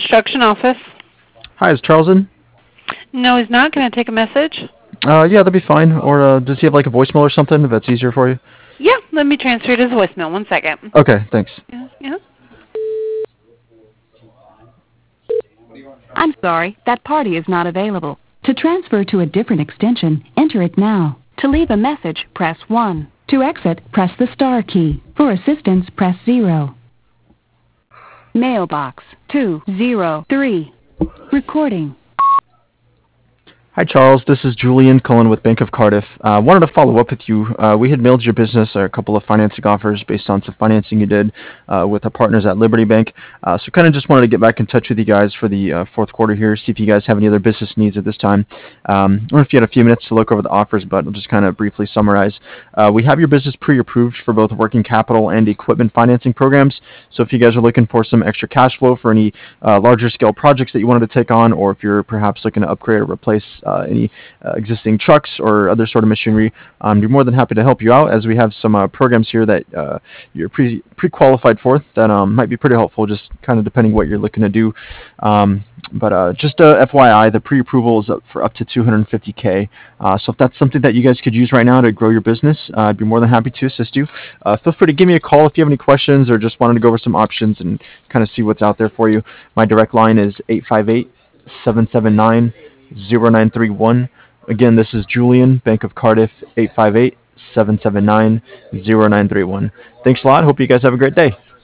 construction office. Hi, is Charles in? No, he's not. Can I take a message? Yeah, that'd be fine. Or does he have like a voicemail or something if that's easier for you? Yeah, let me transfer it to his voicemail. 1 second. Okay, thanks. Yeah. I'm sorry, that party is not available. To transfer to a different extension, enter it now. To leave a message, press 1. To exit, press the star key. For assistance, press 0. Mailbox 203. Recording. Hi, Charles. This is Julian calling with Bank of Cardiff. Wanted to follow up with you. We had mailed your business a couple of financing offers based on some financing you did with our partners at Liberty Bank. So kind of just wanted to get back in touch with you guys for the fourth quarter here, see if you guys have any other business needs at this time. I don't know if you had a few minutes to look over the offers, but I'll just kind of briefly summarize. We have your business pre-approved for both working capital and equipment financing programs. So if you guys are looking for some extra cash flow for any larger scale projects that you wanted to take on, or if you're perhaps looking to upgrade or replace any existing trucks or other sort of machinery, you're more than happy to help you out, as we have some programs here that you're pre-qualified for that might be pretty helpful, just kind of depending what you're looking to do. But just FYI, the pre-approval is up for up to $250K. So if that's something that you guys could use right now to grow your business, I'd be more than happy to assist you. Feel free to give me a call if you have any questions or just wanted to go over some options and kind of see what's out there for you. My direct line is 858-779-0931. Again, this is Julian, Bank of Cardiff, 858-779-0931. Thanks a lot. Hope you guys have a great day.